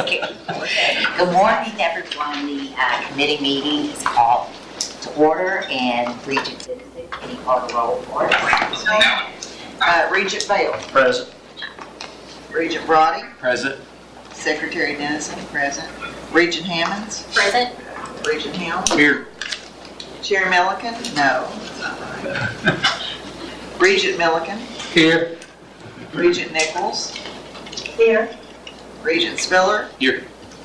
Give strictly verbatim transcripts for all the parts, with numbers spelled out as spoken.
Okay. Good morning, everyone. The uh, committee meeting is called to order, and Regent Dennison, can you call the roll for us? Uh, Regent Bale. Present. Regent Brody. Present. Secretary Dennison, present. Regent Hammonds. Present. Regent Helm. Here. Chair Milliken. No. That's not right. Regent Milliken. Here. Regent Nichols. Here. Regent Spiller. Here.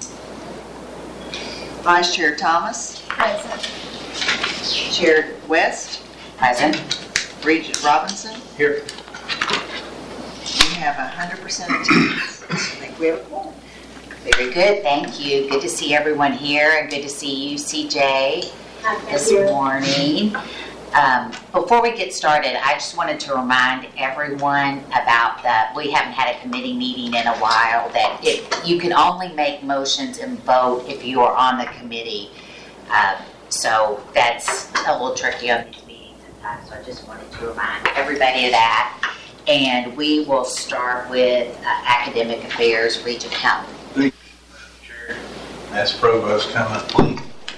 Vice Chair Thomas. Present. Chair West. Present. Regent Robinson. Here. We have one hundred percent attendance. I think we have a quorum. Very good, thank you. Good to see everyone here, and good to see you, C J, this morning. Um, before we get started, I just wanted to remind everyone about the, we haven't had a committee meeting in a while, that if you can only make motions and vote if you are on the committee. Um, so that's a little tricky on these meetings sometimes, so I just wanted to remind everybody of that. And we will start with uh, academic affairs, Regent Helm. Thank you, Chair. That's Provost comment, please.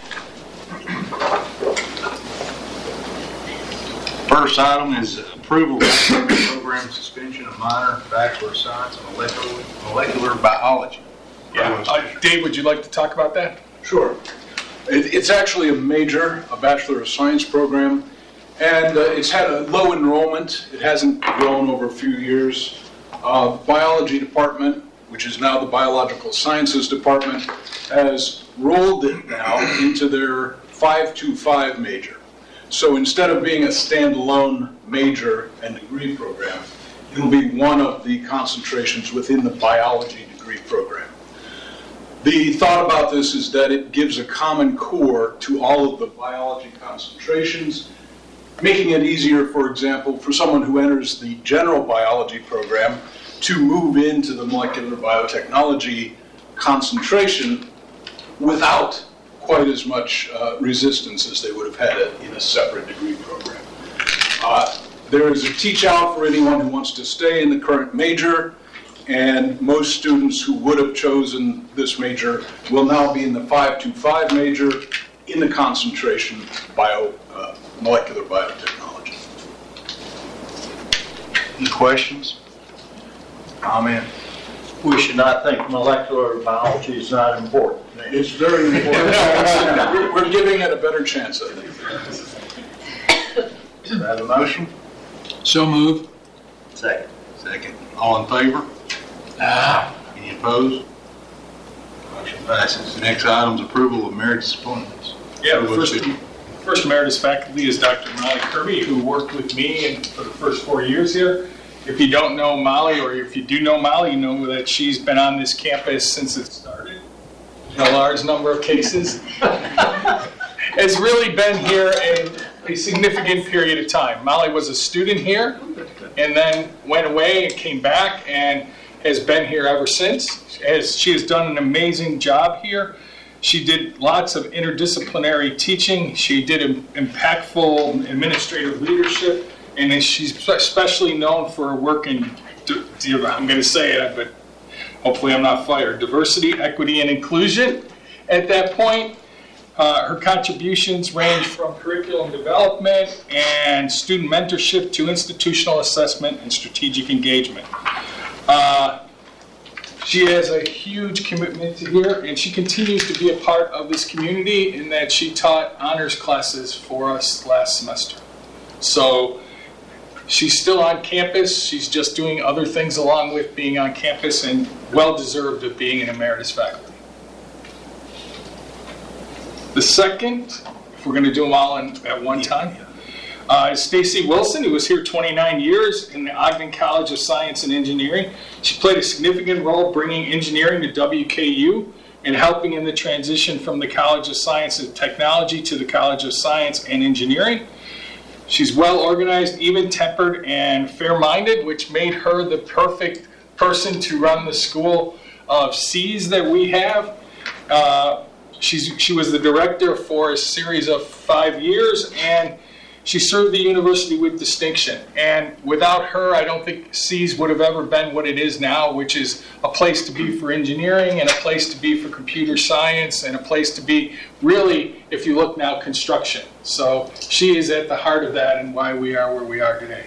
First item is approval of program suspension of minor Bachelor of Science in molecular, molecular biology. Yeah, uh, Dave, would you like to talk about that? Sure. It, it's actually a major, a Bachelor of Science program, and uh, it's had a low enrollment. It hasn't grown over a few years. Uh, biology department, which is now the Biological Sciences Department, has rolled it now into their five two five major. So instead of being a standalone major and degree program, it'll be one of the concentrations within the biology degree program. The thought about this is that it gives a common core to all of the biology concentrations, making it easier, for example, for someone who enters the general biology program to move into the molecular biotechnology concentration without quite as much uh, resistance as they would have had in a separate degree program. Uh, there is a teach out for anyone who wants to stay in the current major, and most students who would have chosen this major will now be in the five two five major in the concentration bio, uh, molecular biotechnology. Any questions? Comment? We should not think molecular biology is not important. It's very important. we're, we're giving it a better chance, I think. Do I have a motion? So moved. Second. Second. All in favor? Ah. Any opposed? Motion passes. Next item is approval of emeritus appointments. Yeah, the first, first emeritus faculty is Doctor Molly Kirby, who worked with me in, for the first four years here. If you don't know Molly, or if you do know Molly, you know that she's been on this campus since it started in a large number of cases. Has really been here in a significant period of time. Molly was a student here and then went away and came back and has been here ever since. As she has done an amazing job here. She did lots of interdisciplinary teaching. She did impactful administrative leadership. And she's especially known for her work in, I'm going to say it, but hopefully I'm not fired, diversity, equity, and inclusion. At that point, uh, her contributions range from curriculum development and student mentorship to institutional assessment and strategic engagement. Uh, she has a huge commitment to here, and she continues to be a part of this community in that she taught honors classes for us last semester. So, she's still on campus. She's just doing other things along with being on campus, and well-deserved of being an emeritus faculty. The second, if we're going to do them all in, at one time, uh, is Stacy Wilson, who was here twenty-nine years in the Ogden College of Science and Engineering. She played a significant role bringing engineering to W K U and helping in the transition from the College of Science and Technology to the College of Science and Engineering. She's well organized, even-tempered, and fair-minded, which made her the perfect person to run the School of C's that we have. Uh, she's, she was the director for a series of five years, and She served the university with distinction, and without her, I don't think C E S would have ever been what it is now, which is a place to be for engineering and a place to be for computer science and a place to be, really, if you look now, construction. So she is at the heart of that and why we are where we are today.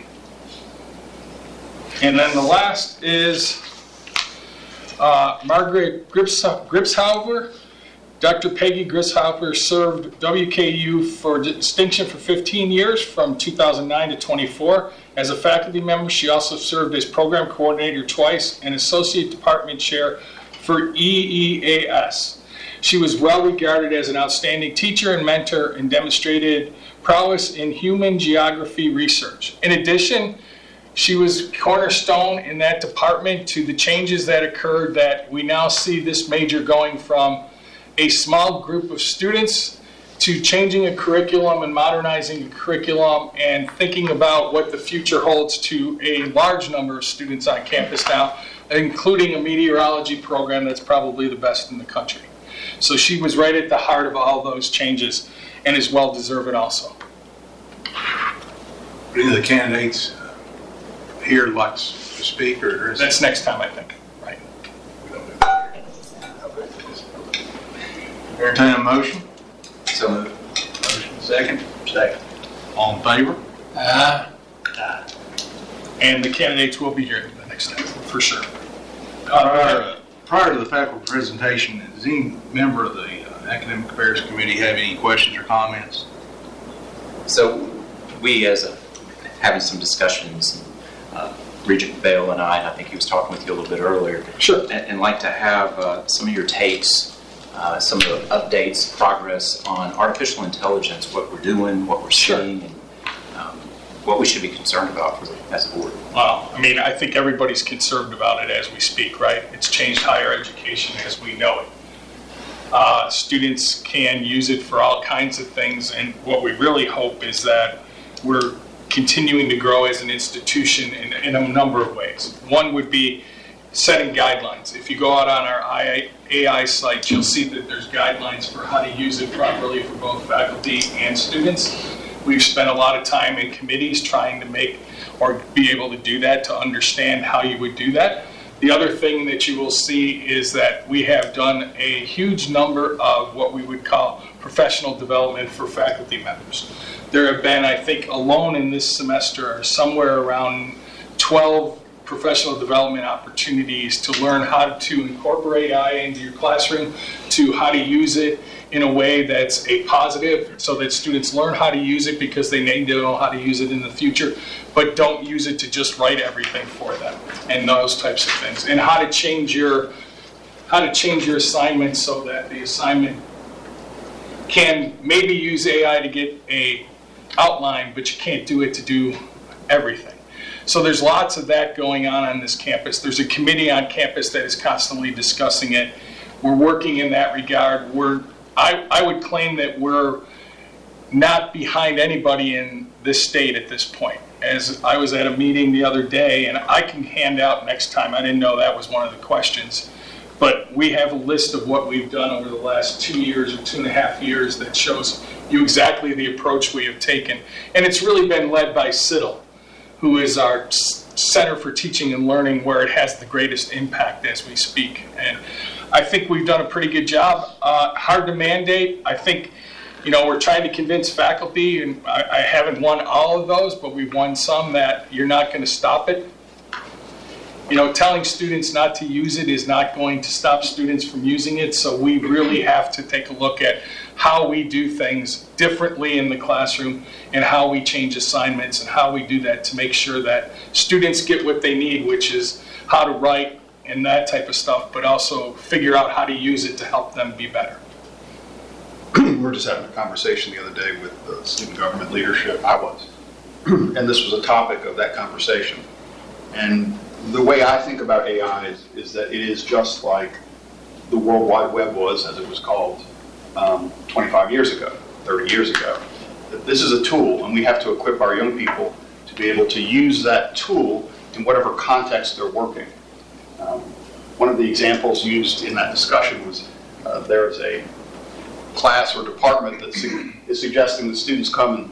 And then the last is uh, Margaret Grips- Gripshauer. Doctor Peggy Gripshauer served W K U for distinction for fifteen years, from two thousand nine to twenty-four. As a faculty member, she also served as program coordinator twice and associate department chair for E E A S. She was well regarded as an outstanding teacher and mentor and demonstrated prowess in human geography research. In addition, she was cornerstone in that department to the changes that occurred, that we now see this major going from a small group of students to changing a curriculum and modernizing a curriculum and thinking about what the future holds to a large number of students on campus now, including a meteorology program that's probably the best in the country. So she was right at the heart of all those changes and is well deserved also. Any of the candidates here likes to speak, or is That's next time, I think. Right. entertain a motion? So moved. Motion second. Second. All in favor? Uh, and the candidates will be here the next time, for sure. Uh, Prior to the faculty presentation, does any member of the uh, Academic Affairs Committee have any questions or comments? So we, as a, having some discussions, uh, Regent Bale and I, and I think he was talking with you a little bit earlier, Sure. and, and like to have uh, some of your takes, uh, some of the updates, progress on artificial intelligence, what we're doing, what we're Sure. seeing, and um, what we should be concerned about for the, as a board. Well, I mean, I think everybody's concerned about it as we speak, right? It's changed higher education as we know it. Uh, students can use it for all kinds of things, and what we really hope is that we're continuing to grow as an institution in, in a number of ways. One would be setting guidelines. If you go out on our A I site, you'll see that there's guidelines for how to use it properly for both faculty and students. We've spent a lot of time in committees trying to make or be able to do that, to understand how you would do that. The other thing that you will see is that we have done a huge number of what we would call professional development for faculty members. There have been, I think, alone in this semester, somewhere around twelve professional development opportunities to learn how to incorporate A I into your classroom, to how to use it in a way that's a positive, so that students learn how to use it because they need to know how to use it in the future, but don't use it to just write everything for them, and those types of things. And how to change your how to change your assignment so that the assignment can maybe use A I to get a outline, but you can't do it to do everything. So there's lots of that going on on this campus. There's a committee on campus that is constantly discussing it. We're working in that regard. We're I, I would claim that we're not behind anybody in this state at this point. As I was at a meeting the other day, and I can hand out next time, I didn't know that was one of the questions, but we have a list of what we've done over the last two years or two and a half years that shows you exactly the approach we have taken. And it's really been led by C I T L, who is our Center for Teaching and Learning, where it has the greatest impact as we speak. And I think we've done a pretty good job. Uh, hard to mandate. I think, you know, we're trying to convince faculty, and I, I haven't won all of those, but we've won some, that you're not going to stop it. You know, telling students not to use it is not going to stop students from using it, so we really have to take a look at how we do things differently in the classroom and how we change assignments and how we do that to make sure that students get what they need, which is how to write and that type of stuff, but also figure out how to use it to help them be better. We were just having a conversation the other day with the student government leadership. I was. And this was a topic of that conversation. And the way I think about A I is, is that it is just like the World Wide Web was, as it was called, um, twenty-five years ago, thirty years ago. That this is a tool, and we have to equip our young people to be able to use that tool in whatever context they're working. Um, one of the examples used in that discussion was uh, there is a class or department that su- is suggesting that students come and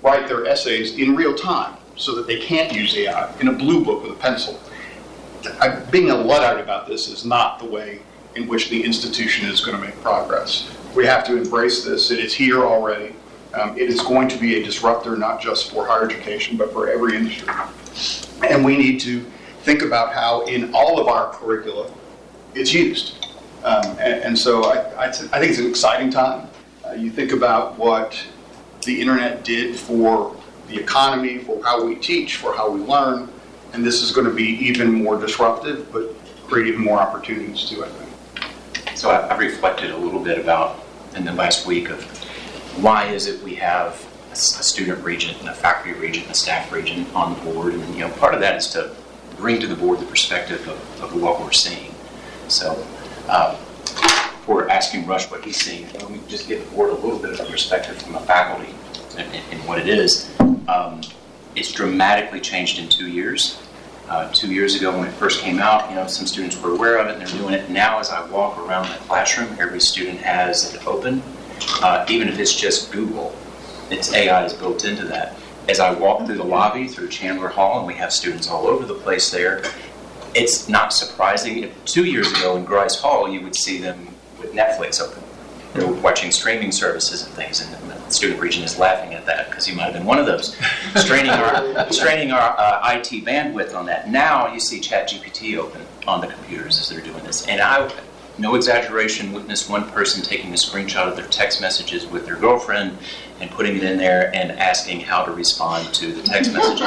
write their essays in real time so that they can't use A I in a blue book with a pencil. I, being a Luddite about this is not the way in which the institution is going to make progress. We have to embrace this. It is here already. Um, it is going to be a disruptor, not just for higher education, but for every industry. And we need to think about how in all of our curricula it's used. Um, and, and so I, I, th- I think it's an exciting time. Uh, you think about what the internet did for the economy, for how we teach, for how we learn, and this is going to be even more disruptive, but create even more opportunities too, I think. So I- I've reflected a little bit about, in the last week, of why is it we have a, s- a student regent and a faculty regent and a staff regent on the board, and you know, part of that is to bring to the board the perspective of, of what we're seeing. So um, for asking Rush what he's seeing, let me just give the board a little bit of a perspective from a faculty and, and what it is. Um, it's dramatically changed in two years. Uh, two years ago when it first came out, you know, some students were aware of it and they're doing it. Now as I walk around the classroom, every student has it open. Uh, even if it's just Google, its A I is built into that. As I walk through the lobby, through Chandler Hall, and we have students all over the place there, it's not surprising. If two years ago in Grice Hall, you would see them with Netflix open. They're watching streaming services and things, and the student regent is laughing at that because he might have been one of those, straining our straining our uh, I T bandwidth on that. Now you see ChatGPT open on the computers as they're doing this, and I, no exaggeration, witnessed one person taking a screenshot of their text messages with their girlfriend and putting it in there and asking how to respond to the text messages.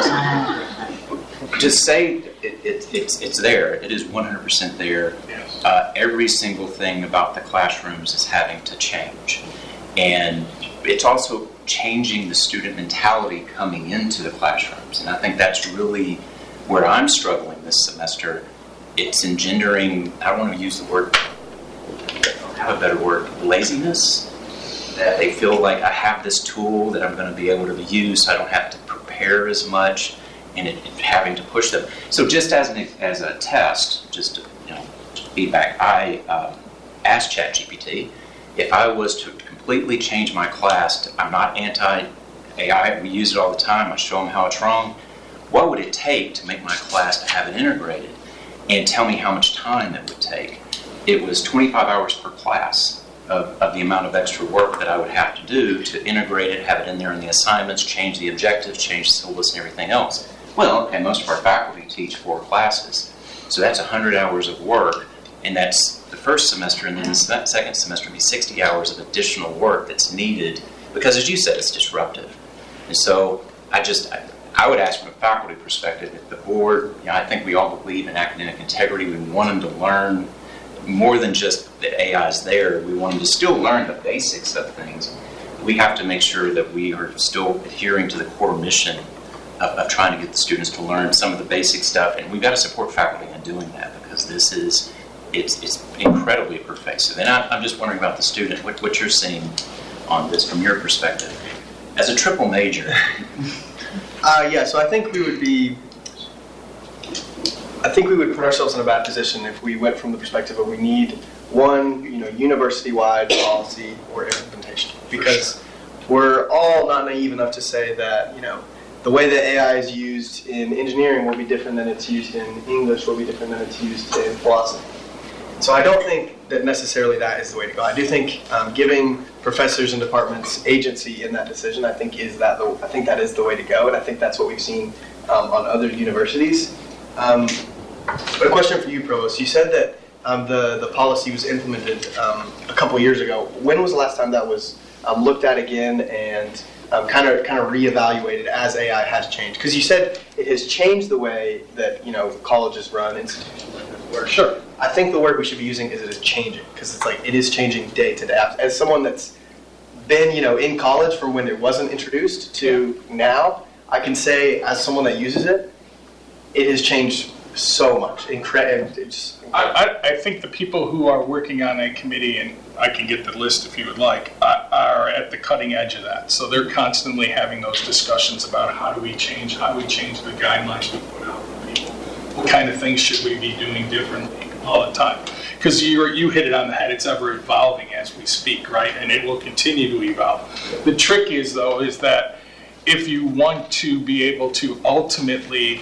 Just say it, it, it's it's there. It is one hundred percent there. Uh, every single thing about the classrooms is having to change. And it's also changing the student mentality coming into the classrooms. And I think that's really where I'm struggling this semester. It's engendering, I don't want to use the word, I have a better word, laziness. That they feel like I have this tool that I'm going to be able to use, so I don't have to prepare as much, and it, it having to push them. So just as an as a test, just to, you know, feedback, I um, asked ChatGPT if I was to completely change my class. To, I'm not anti-A I. We use it all the time. I show them how it's wrong. What would it take to make my class to have it integrated? And tell me how much time it would take. It was twenty-five hours per class of, of the amount of extra work that I would have to do to integrate it, have it in there in the assignments, change the objectives, change the syllabus and everything else. Well, okay, most of our faculty teach four classes. So that's one hundred hours of work, and that's the first semester, and then the second semester would be sixty hours of additional work that's needed, because as you said, it's disruptive. And so I just, I, I would ask from a faculty perspective, if the board, you know, I think we all believe in academic integrity. We want them to learn more than just that A I is there. We want them to still learn the basics of things. We have to make sure that we are still adhering to the core mission of, of trying to get the students to learn some of the basic stuff. And we've got to support faculty in doing that, because this is, it's, it's incredibly pervasive. And I, I'm just wondering about the student, what, what you're seeing on this from your perspective. As a triple major. Uh, yeah, so I think we would be, I think we would put ourselves in a bad position if we went from the perspective of we need one, you know, university-wide policy or implementation, because we're all not naive enough to say that, you know, the way that A I is used in engineering will be different than it's used in English, will be different than it's used in philosophy. So I don't think that necessarily that is the way to go. I do think um, giving professors and departments agency in that decision, I think is that the, I think that is the way to go, and I think that's what we've seen um, on other universities. Um, but a question for you, Provost. You said that um, the the policy was implemented um, a couple years ago. When was the last time that was um, looked at again and um, kind of kind of reevaluated as A I has changed? Because you said it has changed the way that, you know, colleges run, institutions run. Sure. I think the word we should be using is it is changing, because it's like it is changing day to day. As someone that's been, you know, in college from when it wasn't introduced to now, I can say as someone that uses it, it has changed so much. Incredible. It's I, I, I think the people who are working on a committee, and I can get the list if you would like, uh, are at the cutting edge of that. So they're constantly having those discussions about how do we change, how do we change the guidelines we put out for people. What kind of things should we be doing differently all the time? Because you you hit it on the head. It's ever evolving as we speak, right? And it will continue to evolve. The trick is, though, is that if you want to be able to ultimately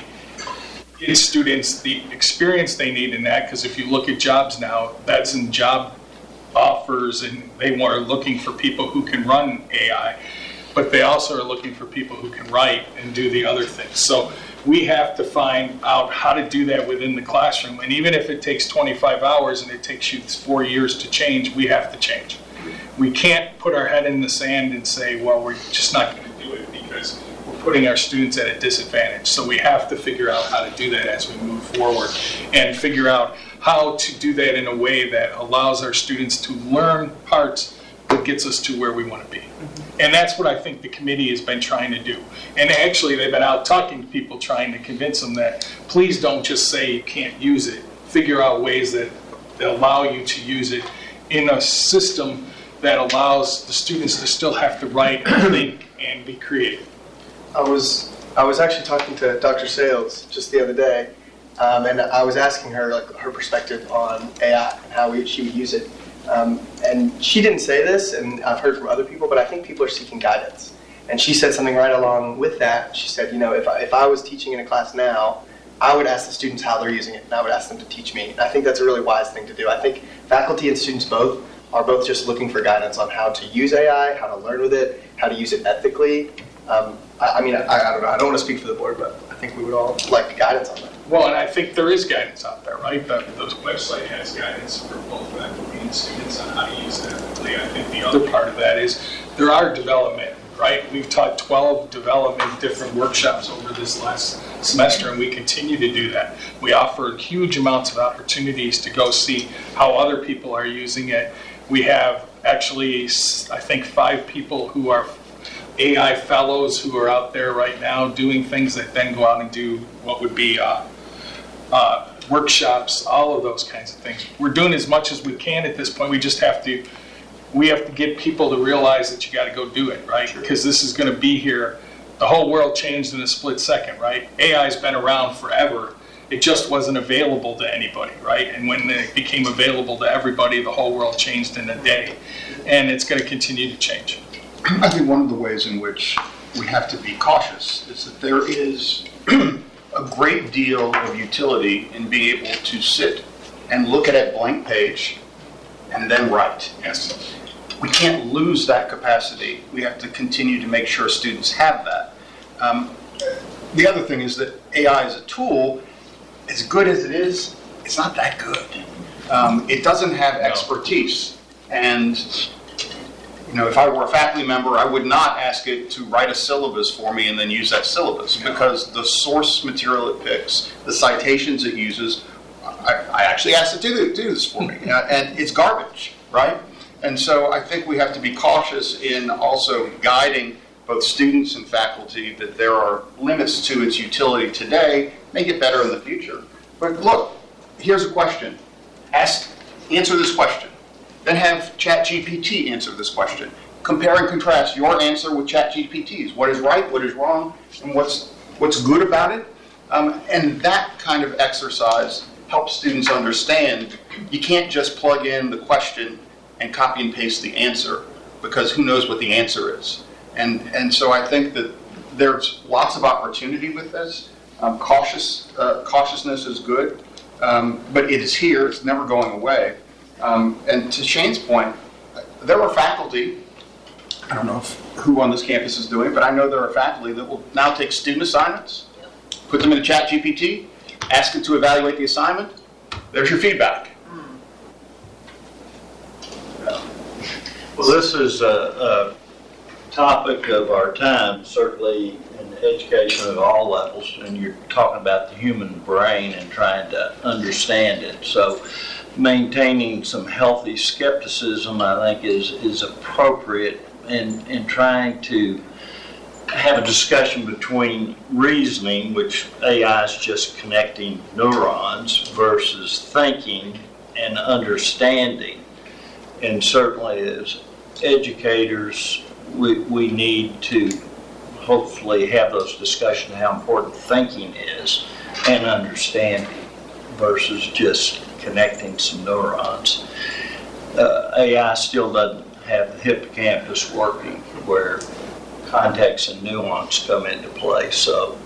give students the experience they need in that, because if you look at jobs now, that's in job offers, and they are looking for people who can run A I, but they also are looking for people who can write and do the other things. So we have to find out how to do that within the classroom. And even if it takes twenty-five hours and it takes you four years to change, we have to change. We can't put our head in the sand and say, well, we're just not going to do it because we're putting our students at a disadvantage. So we have to figure out how to do that as we move forward and figure out how to do that in a way that allows our students to learn parts that gets us to where we want to be. And that's what I think the committee has been trying to do. And actually, they've been out talking to people, trying to convince them that please don't just say you can't use it. Figure out ways that, that allow you to use it in a system that allows the students to still have to write, think, and be creative. I was I was actually talking to Doctor Sales just the other day, um, and I was asking her like her perspective on A I and how we, she would use it. Um, and she didn't say this, and I've heard from other people, but I think people are seeking guidance. And she said something right along with that. She said, you know, if I, if I was teaching in a class now, I would ask the students how they're using it, and I would ask them to teach me. And I think that's a really wise thing to do. I think faculty and students both are both just looking for guidance on how to use A I, how to learn with it, how to use it ethically. Um, I, I mean, I, I don't know. I don't want to speak for the board, but I think we would all like guidance on that. Well, and I think there is guidance out there, right? The, the website has guidance for both faculty and students on how to use it ethically. I think the other part of that is there are development, right? We've taught twelve development different workshops over this last semester, and we continue to do that. We offer huge amounts of opportunities to go see how other people are using it. We have actually, I think, five people who are A I fellows who are out there right now doing things that then go out and do what would be uh, uh, workshops, all of those kinds of things. We're doing as much as we can at this point. We just have to, we have to get people to realize that you got to go do it, right? Because this is going to be here. The whole world changed in a split second, right? A I's been around forever. It just wasn't available to anybody, right? And when it became available to everybody, the whole world changed in a day. And it's going to continue to change. I think one of the ways in which we have to be cautious is that there is a great deal of utility in being able to sit and look at a blank page and then write. Yes. We can't lose that capacity. We have to continue to make sure students have that. Um, the other thing is that A I as a tool, as good as it is, it's not that good. Um, it doesn't have expertise. And you know, if I were a faculty member, I would not ask it to write a syllabus for me and then use that syllabus, no. Because the source material it picks, the citations it uses, I, I actually asked it to do, do this for me, uh, and it's garbage, right? And so I think we have to be cautious in also guiding both students and faculty that there are limits to its utility today, may get better in the future. But look, here's a question. Ask, answer this question. Then have ChatGPT answer this question. Compare and contrast your answer with ChatGPT's. What is right, what is wrong, and what's what's good about it. Um, and that kind of exercise helps students understand you can't just plug in the question and copy and paste the answer, because who knows what the answer is. And and so I think that there's lots of opportunity with this. Um, cautious uh, cautiousness is good, um, but it is here. It's never going away. Um, and to Shane's point, there are faculty, I don't know if, who on this campus is doing, but I know there are faculty that will now take student assignments, put them in ChatGPT, ask it to evaluate the assignment. There's your feedback. Well, this is a, a topic of our time, certainly in education at all levels, and you're talking about the human brain and trying to understand it. So maintaining some healthy skepticism, I think, is is appropriate in, in trying to have a discussion between reasoning, which A I is just connecting neurons, versus thinking and understanding. And certainly as educators, we, we need to hopefully have those discussions how important thinking is and understanding versus just connecting some neurons. Uh, A I still doesn't have the hippocampus working where context and nuance come into play. So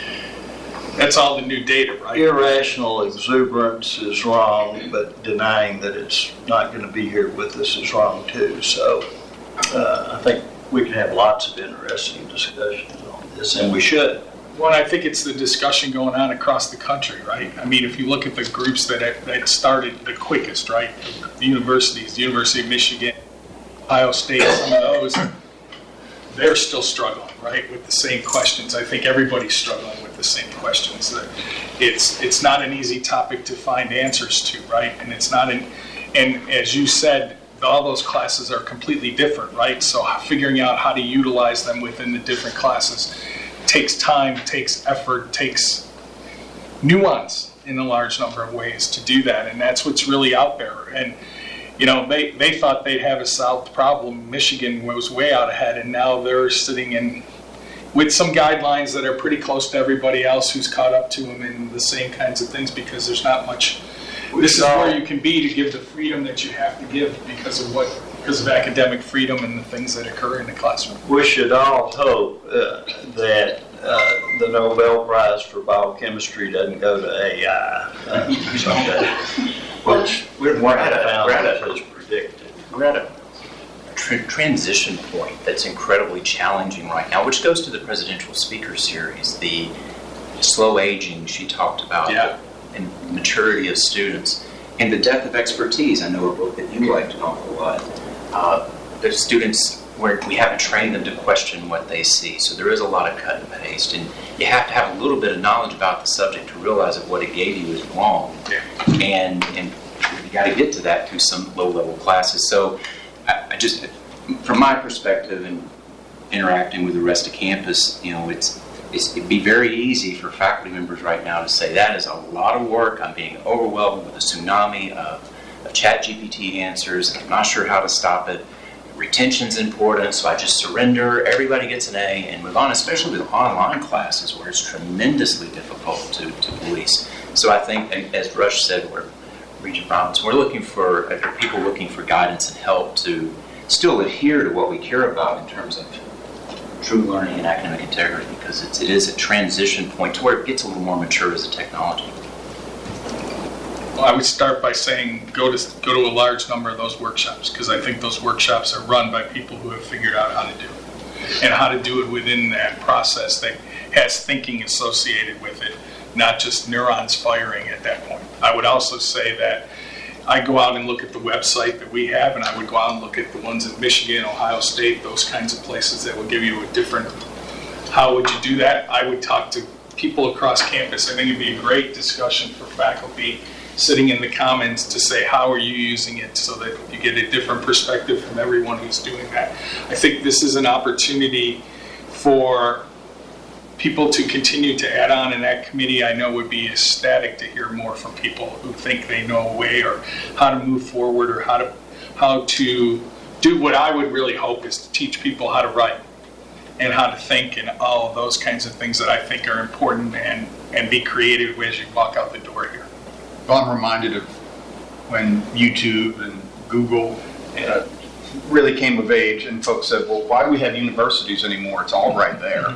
That's all the new data, right? irrational exuberance is wrong, but denying that it's not going to be here with us is wrong too. So uh, I think we can have lots of interesting discussions on this, and we should. Well, I think it's the discussion going on across the country, right? I mean, if you look at the groups that that started the quickest, right? The universities, the University of Michigan, Ohio State, some of those, they're still struggling, right, with the same questions. I think everybody's struggling with the same questions. It's it's not an easy topic to find answers to, right? And it's not an, and as you said, all those classes are completely different, right? So figuring out how to utilize them within the different classes takes time, takes effort, takes nuance in a large number of ways to do that, and that's what's really out there. And you know, they, they thought they'd have a solved problem. Michigan was way out ahead, and now they're sitting in with some guidelines that are pretty close to everybody else who's caught up to them in the same kinds of things, because there's not much. This is where you can be to give the freedom that you have to give because of what because of academic freedom and the things that occur in the classroom. We should all hope uh, that uh, the Nobel Prize for Biochemistry doesn't go to A I uh, someday, which We're, we're at a, we're at Founders a, has predicted. we're at a tra- transition point that's incredibly challenging right now, which goes to the presidential speaker series, the slow aging she talked about, Yeah. and maturity of students, and the depth of expertise. I know a book that you liked an awful lot. Uh, the students, where we haven't trained them to question what they see, so there is a lot of cut and paste, and you have to have a little bit of knowledge about the subject to realize that what it gave you is wrong, and and you got to get to that through some low-level classes. So I, I just, from my perspective and interacting with the rest of campus, you know, it's It's, it'd be very easy for faculty members right now to say, that is a lot of work, I'm being overwhelmed with a tsunami of, of Chat G P T answers, and I'm not sure how to stop it. Retention's important, so I just surrender, everybody gets an A, and move on, especially with online classes where it's tremendously difficult to, to police. So I think, as Rush said, we're Regent Robbins, we're looking for, for people looking for guidance and help to still adhere to what we care about in terms of true learning and academic integrity, because it's, it is a transition point to where it gets a little more mature as a technology. Well, I would start by saying go to go to a large number of those workshops, because I think those workshops are run by people who have figured out how to do it, and how to do it within that process that has thinking associated with it, not just neurons firing at that point. I would also say that I go out and look at the website that we have, and I would go out and look at the ones in Michigan, Ohio State, those kinds of places that will give you a different, how would you do that? I would talk to people across campus. I think it'd be a great discussion for faculty sitting in the comments to say, how are you using it, so that you get a different perspective from everyone who's doing that. I think this is an opportunity for people to continue to add on, and that committee I know would be ecstatic to hear more from people who think they know a way or how to move forward, or how to how to do what I would really hope is to teach people how to write and how to think and all of those kinds of things that I think are important, and, and be creative as you walk out the door here. Well, I'm reminded of when YouTube and Google uh, really came of age, and folks said, well, why do we have universities anymore? It's all right there.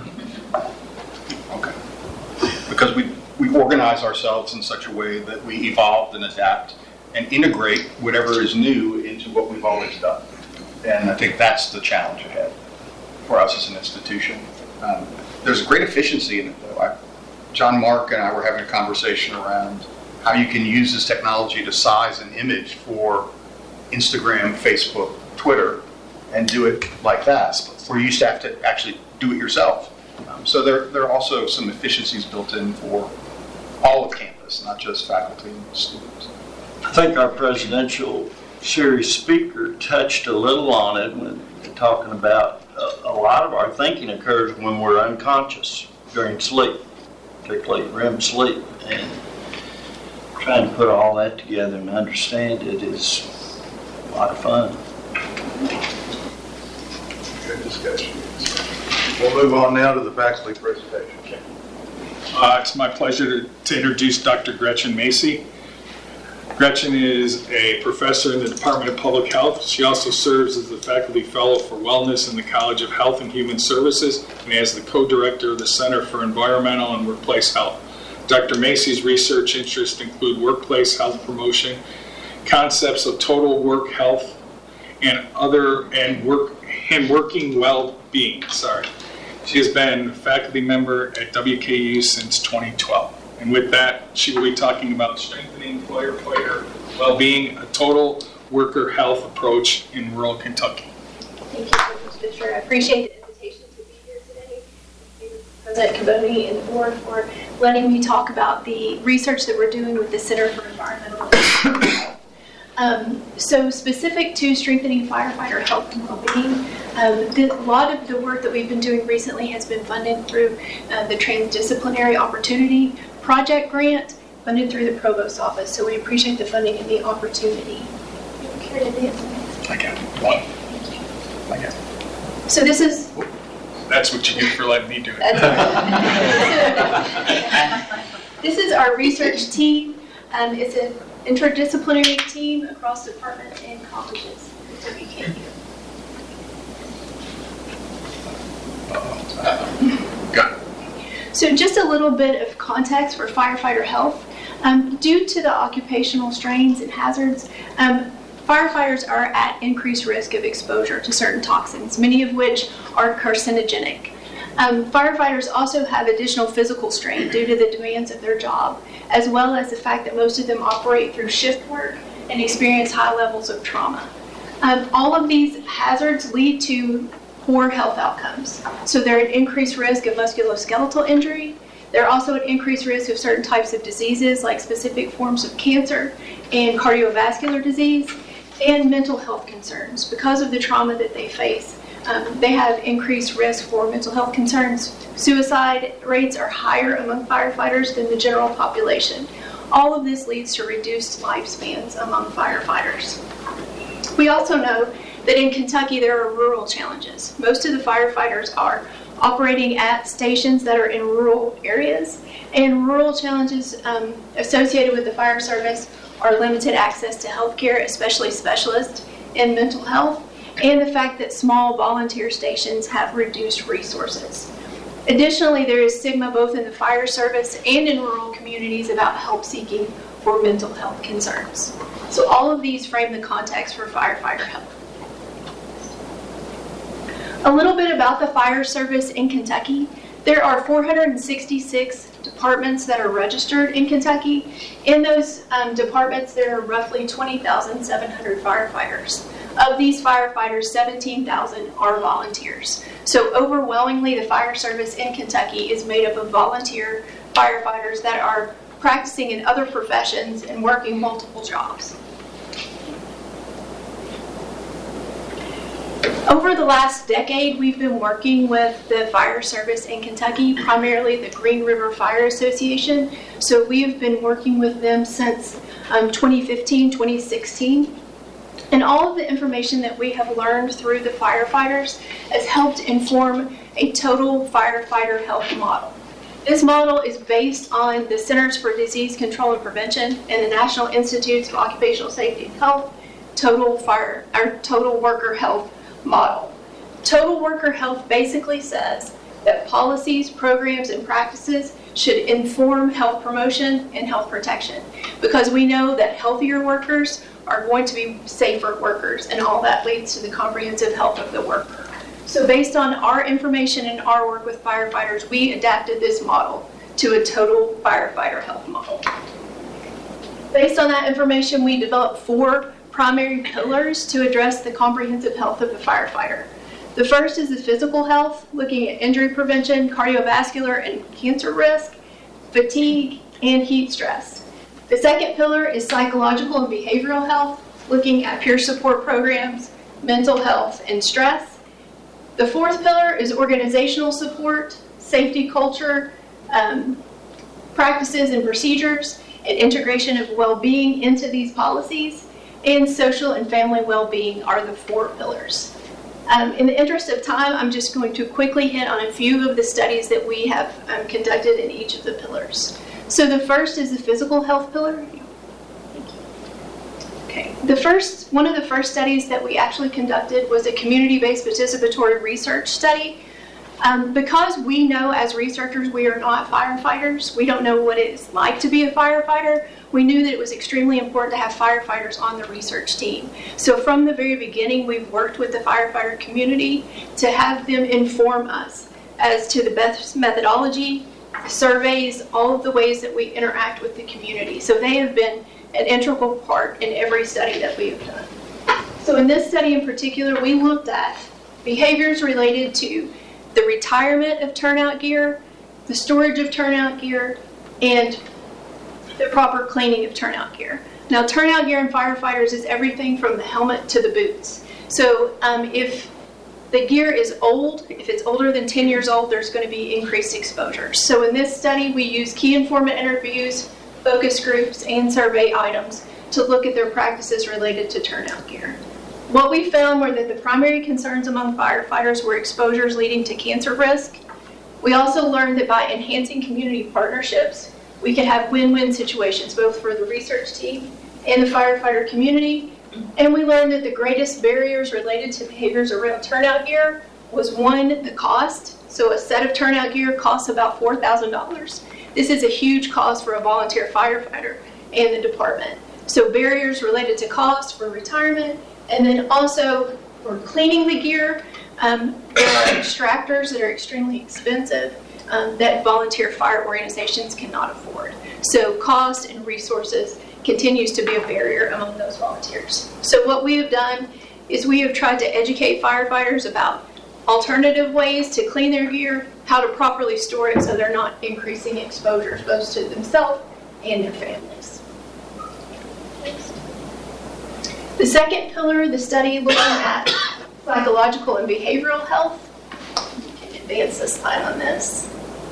Okay. Because we, we organize ourselves in such a way that we evolve and adapt and integrate whatever is new into what we've always done. And I think that's the challenge ahead for us as an institution. Um, there's great efficiency in it, though. I, John Mark and I were having a conversation around how you can use this technology to size an image for Instagram, Facebook, Twitter, and do it like that, where you used to have to actually do it yourself. Um, so there, there are also some efficiencies built in for all of campus, not just faculty and students. I think our presidential series speaker touched a little on it when talking about a, a lot of our thinking occurs when we're unconscious during sleep, particularly R E M sleep, and trying to put all that together and understand it is a lot of fun. Good discussion. We'll move on now to the faculty presentation. Uh, it's my pleasure to, to introduce Doctor Gretchen Macy. Gretchen is a professor in the Department of Public Health. She also serves as the faculty fellow for wellness in the College of Health and Human Services and as the co-director of the Center for Environmental and Workplace Health. Doctor Macy's research interests include workplace health promotion, concepts of total work health, and other and work and working well-being. Sorry, she has been a faculty member at W K U since twenty twelve. And with that, she will be talking about strengthening firefighter well-being, a total worker health approach in rural Kentucky. Thank you so much, Fisher. I appreciate the invitation to be here today. Thank you, President Caboni and the board, for letting me talk about the research that we're doing with the Center for Environmental Health. Um, so specific to strengthening firefighter health and well-being, um, the, a lot of the work that we've been doing recently has been funded through uh, the Transdisciplinary Opportunity Project Grant, funded through the Provost Office. So we appreciate the funding and the opportunity. You care to advance? I got one. I got it. So this is... That's what you get for letting me do it. This is our research team. Um, it's an interdisciplinary team across departments and colleges. So you can hear. Got it. So just a little bit of context for firefighter health. Um, due to the occupational strains and hazards, um, firefighters are at increased risk of exposure to certain toxins, many of which are carcinogenic. Um, firefighters also have additional physical strain due to the demands of their job, as well as the fact that most of them operate through shift work and experience high levels of trauma. Um, all of these hazards lead to poor health outcomes. So they're at increased risk of musculoskeletal injury. They're also at increased risk of certain types of diseases like specific forms of cancer and cardiovascular disease and mental health concerns. Because of the trauma that they face, um, they have increased risk for mental health concerns. Suicide rates are higher among firefighters than the general population. All of this leads to reduced lifespans among firefighters. We also know that in Kentucky there are rural challenges. Most of the firefighters are operating at stations that are in rural areas, and rural challenges um, associated with the fire service are limited access to health care, especially specialists in mental health, and the fact that small volunteer stations have reduced resources. Additionally, there is stigma both in the fire service and in rural communities about help seeking for mental health concerns. So all of these frame the context for firefighter health. A little bit about the fire service in Kentucky. There are four hundred sixty-six departments that are registered in Kentucky. In those um, departments, there are roughly twenty thousand seven hundred firefighters. Of these firefighters, seventeen thousand are volunteers. So overwhelmingly, the fire service in Kentucky is made up of volunteer firefighters that are practicing in other professions and working multiple jobs. Over the last decade, we've been working with the fire service in Kentucky, primarily the Green River Fire Association. So we've been working with them since um, twenty fifteen, twenty sixteen. And all of the information that we have learned through the firefighters has helped inform a total firefighter health model. This model is based on the Centers for Disease Control and Prevention and the National Institutes of Occupational Safety and Health total fire or total worker health model. Total worker health basically says that policies, programs, and practices should inform health promotion and health protection, because we know that healthier workers are going to be safer workers, and all that leads to the comprehensive health of the worker. So based on our information and our work with firefighters, we adapted this model to a total firefighter health model. Based on that information, we developed four primary pillars to address the comprehensive health of the firefighter. The first is the physical health, looking at injury prevention, cardiovascular and cancer risk, fatigue, and heat stress. The second pillar is psychological and behavioral health, looking at peer support programs, mental health, and stress. The fourth pillar is organizational support, safety culture, um, practices and procedures, and integration of well-being into these policies. And social and family well-being are the four pillars. Um, in the interest of time, I'm just going to quickly hit on a few of the studies that we have um, conducted in each of the pillars. So the first is the physical health pillar. Thank you. The first, one of the first studies that we actually conducted was a community-based participatory research study. Um, because we know as researchers we are not firefighters, we don't know what it's like to be a firefighter, we knew that it was extremely important to have firefighters on the research team. So from the very beginning, we've worked with the firefighter community to have them inform us as to the best methodology, surveys, all of the ways that we interact with the community. So they have been an integral part in every study that we have done. So in this study in particular, we looked at behaviors related to the retirement of turnout gear, the storage of turnout gear, and the proper cleaning of turnout gear. Now, turnout gear in firefighters is everything from the helmet to the boots. So um, if the gear is old, if it's older than ten years old, there's going to be increased exposure. So in this study, we use key informant interviews, focus groups, and survey items to look at their practices related to turnout gear. What we found were that the primary concerns among firefighters were exposures leading to cancer risk. We also learned that by enhancing community partnerships, we could have win-win situations, both for the research team and the firefighter community. And we learned that the greatest barriers related to behaviors around turnout gear was, one, the cost. So a set of turnout gear costs about four thousand dollars. This is a huge cost for a volunteer firefighter and the department. So barriers related to cost for retirement, and then also for cleaning the gear. Um, there are extractors that are extremely expensive um, that volunteer fire organizations cannot afford. So cost and resources continues to be a barrier among those volunteers. So what we have done is we have tried to educate firefighters about alternative ways to clean their gear, how to properly store it so they're not increasing exposures both to themselves and their families. Next. The second pillar of the study looking at psychological and behavioral health. You can advance the slide on this.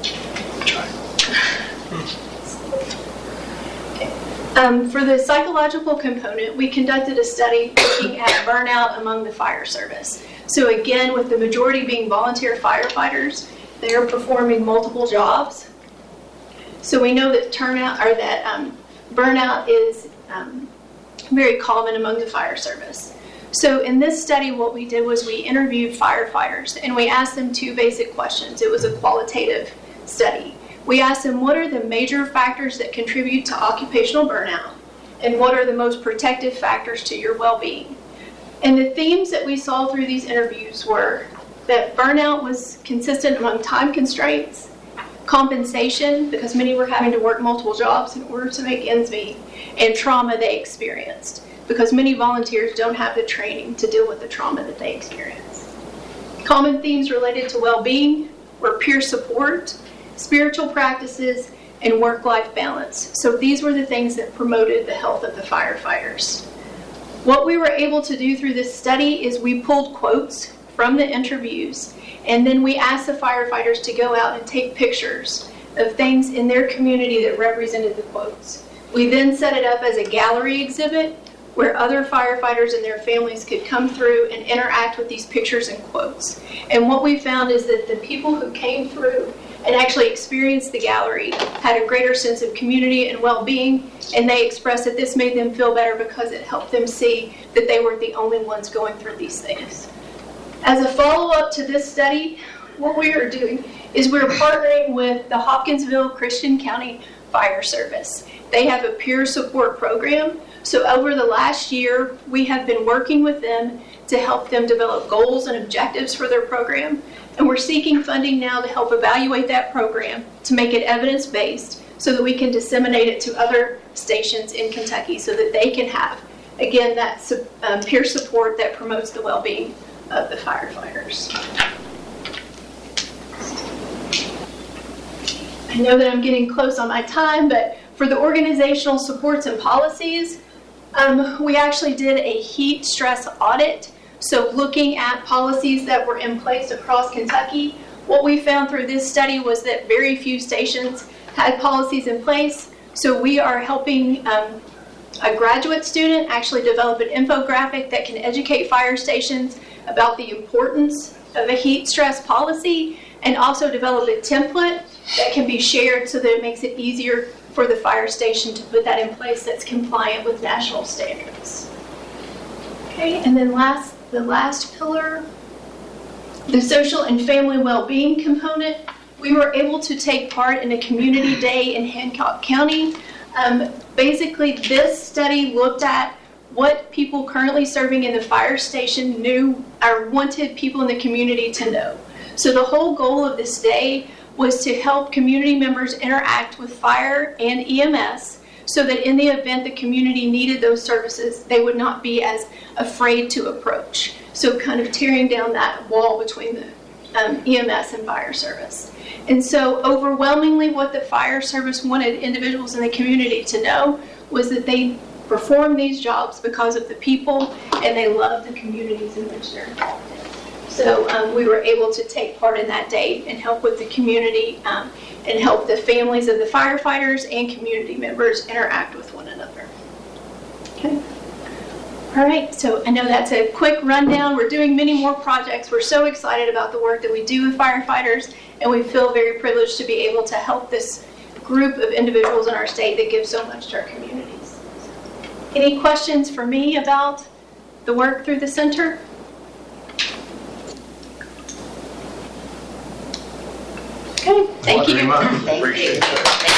Okay. Um, for the psychological component, we conducted a study looking at burnout among the fire service. So again, with the majority being volunteer firefighters, they are performing multiple jobs. So we know that turnout or that um, burnout is um, very common among the fire service. So in this study, what we did was we interviewed firefighters and we asked them two basic questions. It was a qualitative study. We asked them, what are the major factors that contribute to occupational burnout? And what are the most protective factors to your well-being? And the themes that we saw through these interviews were that burnout was consistent among time constraints, compensation, because many were having to work multiple jobs in order to make ends meet, and trauma they experienced, because many volunteers don't have the training to deal with the trauma that they experience. Common themes related to well-being were peer support, spiritual practices, and work-life balance. So these were the things that promoted the health of the firefighters. What we were able to do through this study is we pulled quotes from the interviews, and then we asked the firefighters to go out and take pictures of things in their community that represented the quotes. We then set it up as a gallery exhibit where other firefighters and their families could come through and interact with these pictures and quotes. And what we found is that the people who came through and actually experienced the gallery had a greater sense of community and well-being, and they expressed that this made them feel better because it helped them see that they weren't the only ones going through these things. As a follow-up to this study, what we are doing is we're partnering with the Hopkinsville Christian County Fire Service. They have a peer support program. So over the last year, we have been working with them to help them develop goals and objectives for their program. And we're seeking funding now to help evaluate that program to make it evidence-based so that we can disseminate it to other stations in Kentucky so that they can have, again, that um, peer support that promotes the well-being of the firefighters. I know that I'm getting close on my time, but for the organizational supports and policies, um, we actually did a heat stress audit. So looking at policies that were in place across Kentucky, what we found through this study was that very few stations had policies in place. So we are helping um, a graduate student actually develop an infographic that can educate fire stations about the importance of a heat stress policy, and also develop a template that can be shared so that it makes it easier for the fire station to put that in place that's compliant with national standards. Okay, and then last, the last pillar, the social and family well-being component. We were able to take part in a community day in Hancock County. Um, basically, this study looked at what people currently serving in the fire station knew or wanted people in the community to know. So the whole goal of this day was to help community members interact with fire and E M S so that in the event the community needed those services, they would not be as afraid to approach. So kind of tearing down that wall between the um, E M S and fire service. And so overwhelmingly what the fire service wanted individuals in the community to know was that they perform these jobs because of the people and they love the communities in which they're involved in. So um, we were able to take part in that day and help with the community um, and help the families of the firefighters and community members interact with one another. Okay. All right, so I know that's a quick rundown. We're doing many more projects. We're so excited about the work that we do with firefighters, and we feel very privileged to be able to help this group of individuals in our state that give so much to our communities. Any questions for me about the work through the center? Okay, thank you. Thank Appreciate you.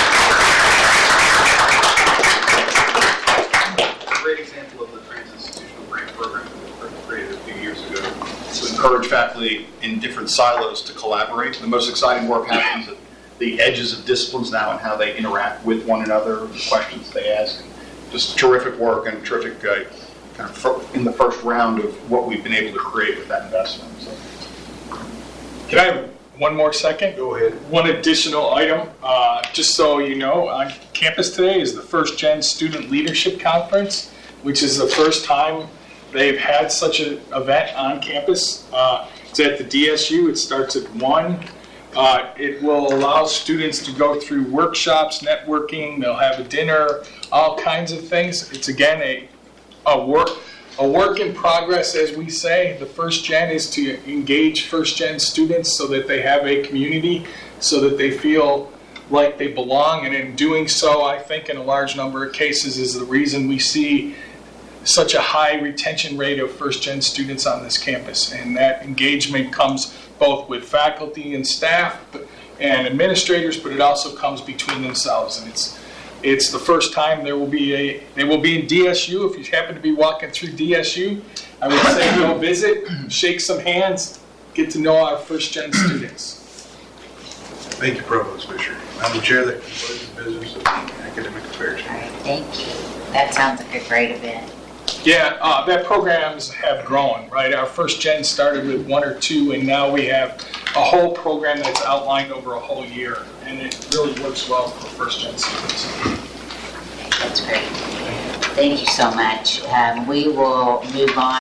Great example of the trans-institutional grant program that we created a few years ago to encourage faculty in different silos to collaborate. The most exciting work happens at the edges of disciplines now and how they interact with one another, the questions they ask. Just terrific work and terrific uh, kind of fir- in the first round of what we've been able to create with that investment. So. Can I have one more second? Go ahead. One additional item, uh, just so you know, on campus today is the First Gen Student Leadership Conference, which is the first time they've had such an event on campus. Uh, it's at the D S U. It starts at one. Uh, it will allow students to go through workshops, networking. They'll have a dinner, all kinds of things. It's again a a work a work in progress, as we say. The First Gen is to engage First Gen students so that they have a community, so that they feel like they belong. And in doing so, I think in a large number of cases is the reason we see such a high retention rate of First Gen students on this campus. And that engagement comes both with faculty and staff and administrators, but it also comes between themselves. And it's it's the first time there will be a, they will be in D S U. If you happen to be walking through D S U, I would say go visit, shake some hands, get to know our First Gen students. Thank you, Provost Fisher. I'm the chair that concludes the business of academic affairs. All right, thank you. That sounds like a great event. Yeah, uh, that programs have grown, right? Our First Gen started with one or two, and now we have a whole program that's outlined over a whole year, and it really works well for First Gen students. That's great. Thank you so much. Um, we will move on.